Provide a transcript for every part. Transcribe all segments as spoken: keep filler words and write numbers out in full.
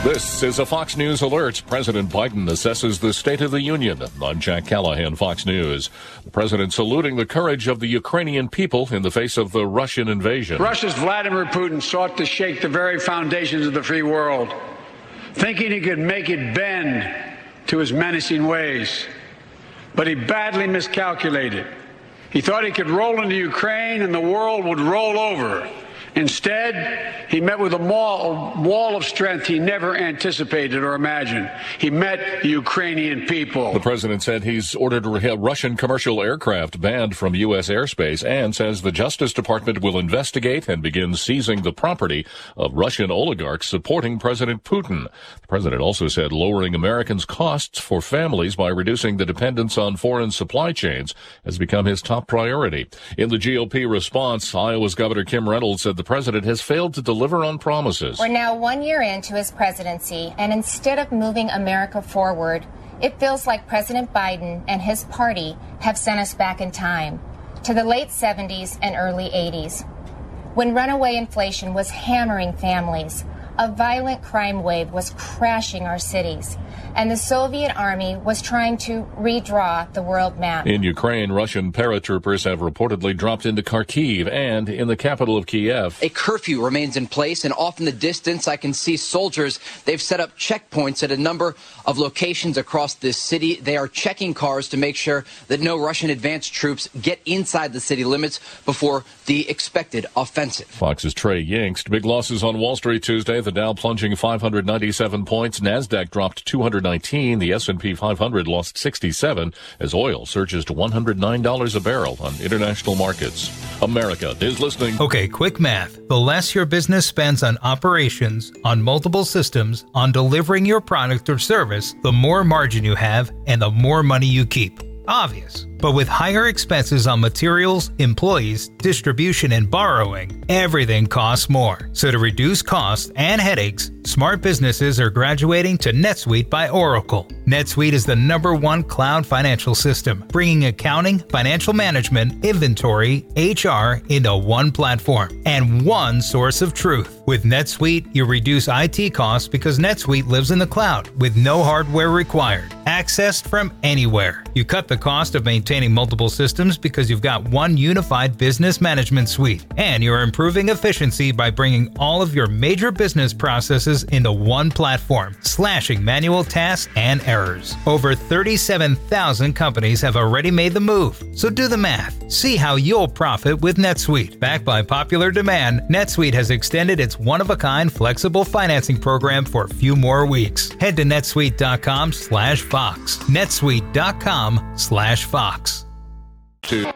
This is a Fox News alert. President Biden assesses the State of the Union. I'm Jack Callahan, Fox News. The president saluting the courage of the Ukrainian people in the face of the Russian invasion. Russia's Vladimir Putin sought to shake the very foundations of the free world, thinking he could make it bend to his menacing ways. But he badly miscalculated. He thought he could roll into Ukraine and the world would roll over. Instead, he met with a wall of strength he never anticipated or imagined. He met the Ukrainian people. The president said he's ordered Russian commercial aircraft banned from U S airspace and says the Justice Department will investigate and begin seizing the property of Russian oligarchs supporting President Putin. The president also said lowering Americans' costs for families by reducing the dependence on foreign supply chains has become his top priority. In the G O P response, Iowa's Governor Kim Reynolds said the The president has failed to deliver on promises. We're now one year into his presidency, and instead of moving America forward, it feels like President Biden and his party have sent us back in time to the late seventies and early eighties, when runaway inflation was hammering families, a violent crime wave was crashing our cities, and the Soviet army was trying to redraw the world map. In Ukraine, Russian paratroopers have reportedly dropped into Kharkiv and in the capital of Kiev. A curfew remains in place, and off in the distance I can see soldiers. They've set up checkpoints at a number of locations across this city. They are checking cars to make sure that no Russian advanced troops get inside the city limits before the expected offensive. Fox's Trey Yingst. Big losses on Wall Street Tuesday. The Dow plunging five hundred ninety-seven points. NASDAQ dropped two hundred nineteen. The S and P five hundred lost sixty-seven as oil surges to one hundred nine dollars a barrel on international markets. America is listening. Okay, quick math. The less your business spends on operations, on multiple systems, on delivering your product or service, the more margin you have and the more money you keep. Obvious. But with higher expenses on materials, employees, distribution, and borrowing, everything costs more. So to reduce costs and headaches, smart businesses are graduating to NetSuite by Oracle. NetSuite is the number one cloud financial system, bringing accounting, financial management, inventory, H R into one platform and one source of truth. With NetSuite, you reduce I T costs because NetSuite lives in the cloud with no hardware required, accessed from anywhere. You cut the cost of maintaining multiple systems because you've got one unified business management suite, and you're improving efficiency by bringing all of your major business processes into one platform, slashing manual tasks and errors. Over thirty-seven thousand companies have already made the move, so do the math. See how you'll profit with NetSuite. Backed by popular demand, NetSuite has extended its one-of-a-kind flexible financing program for a few more weeks. Head to netsuite.com slash Fox. netsuite.com slash Fox. Two.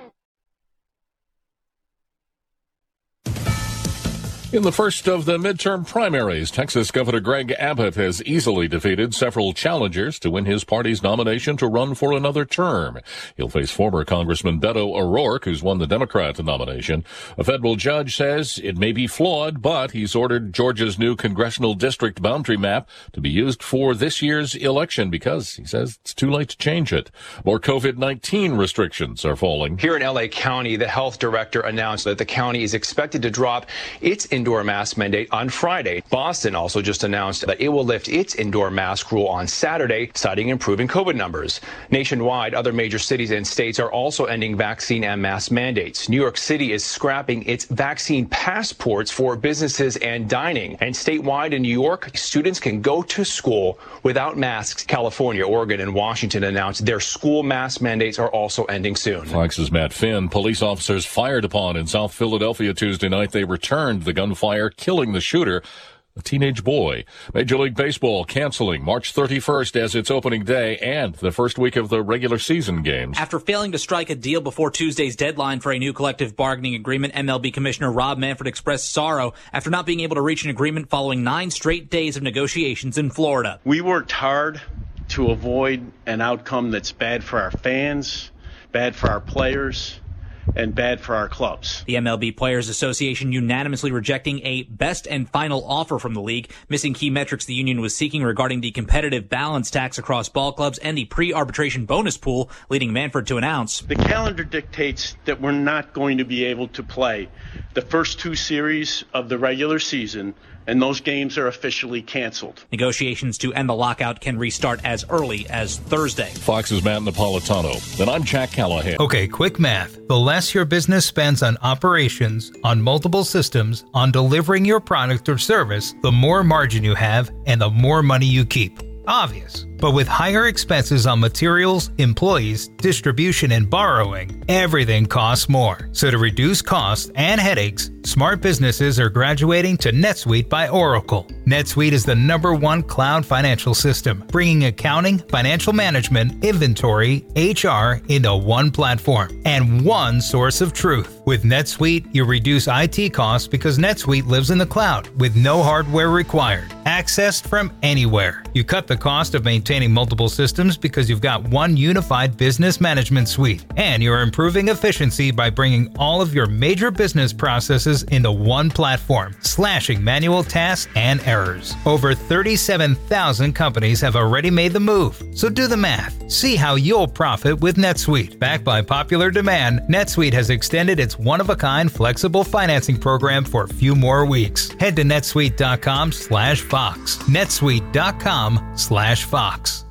In the first of the midterm primaries, Texas Governor Greg Abbott has easily defeated several challengers to win his party's nomination to run for another term. He'll face former Congressman Beto O'Rourke, who's won the Democrat nomination. A federal judge says it may be flawed, but he's ordered Georgia's new congressional district boundary map to be used for this year's election because he says it's too late to change it. More COVID nineteen restrictions are falling. Here in L A County, the health director announced that the county is expected to drop its indoor mask mandate on Friday. Boston also just announced that it will lift its indoor mask rule on Saturday, citing improving COVID numbers. Nationwide, other major cities and states are also ending vaccine and mask mandates. New York City is scrapping its vaccine passports for businesses and dining. And statewide in New York, students can go to school without masks. California, Oregon, and Washington announced their school mask mandates are also ending soon. Fox's Matt Finn. Police officers fired upon in South Philadelphia Tuesday night. They returned the gunfire, killing the shooter, a teenage boy. Major League Baseball canceling March thirty-first as its opening day and the first week of the regular season games. After failing to strike a deal before Tuesday's deadline for a new collective bargaining agreement, M L B Commissioner Rob Manfred expressed sorrow after not being able to reach an agreement following nine straight days of negotiations in Florida. We worked hard to avoid an outcome that's bad for our fans, bad for our players, and bad for our clubs. The M L B Players Association unanimously rejecting a best and final offer from the league, missing key metrics the union was seeking regarding the competitive balance tax across ball clubs and the pre-arbitration bonus pool, leading Manfred to announce. The calendar dictates that we're not going to be able to play the first two series of the regular season, and those games are officially canceled. Negotiations to end the lockout can restart as early as Thursday. Fox's Matt Napolitano. And I'm Jack Callahan. Okay, quick math. The less your business spends on operations, on multiple systems, on delivering your product or service, the more margin you have and the more money you keep. Obvious. But with higher expenses on materials, employees, distribution, and borrowing, everything costs more. So to reduce costs and headaches, smart businesses are graduating to NetSuite by Oracle. NetSuite is the number one cloud financial system, bringing accounting, financial management, inventory, H R into one platform and one source of truth. With NetSuite, you reduce I T costs because NetSuite lives in the cloud with no hardware required, accessed from anywhere. You cut the cost of maintaining multiple systems because you've got one unified business management suite, and you're improving efficiency by bringing all of your major business processes into one platform, slashing manual tasks and errors. Over thirty-seven thousand companies have already made the move, so do the math. See how you'll profit with NetSuite. Backed by popular demand, NetSuite has extended its one-of-a-kind flexible financing program for a few more weeks. Head to netsuite dot com slash Fox. netsuite dot com slash Fox.